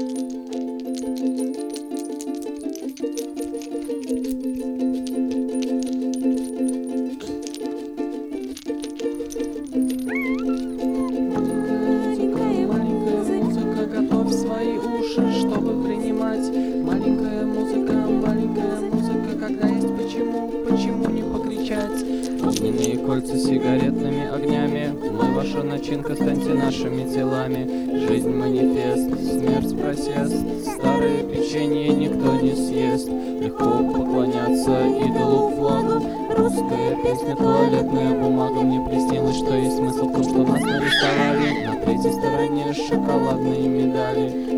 Свои уши, чтобы принимать. Маленькая музыка, когда есть почему не покричать? Огненные кольца с сигаретными огнями, мы ваша начинка, станьте нашими телами. Жизнь манифест, смерть просест, старые печенье никто не съест. Легко поклоняться идолу флагу, русская песня, туалетная бумага. Мне приснилось, что есть смысл в том, что нас нарисовали на третьей стороне шоколадные медали.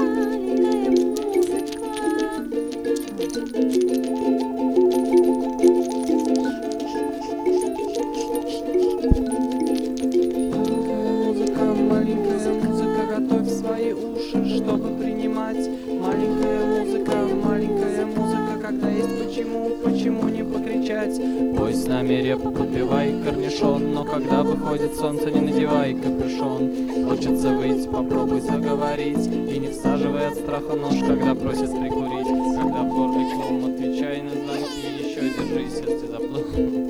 Маленькая музыка, готовь свои уши, чтобы принимать. Маленькая музыка, когда есть почему не покричать? Пой с нами репу, подпевай корнишон, но когда выходит солнце, не надевай капюшон. Хочется выйти, попробуй заговорить, и не всаживай от страха нож, когда просят прикурить. Когда в горле ком, отвечай на звонки, еще держись, если заплыл.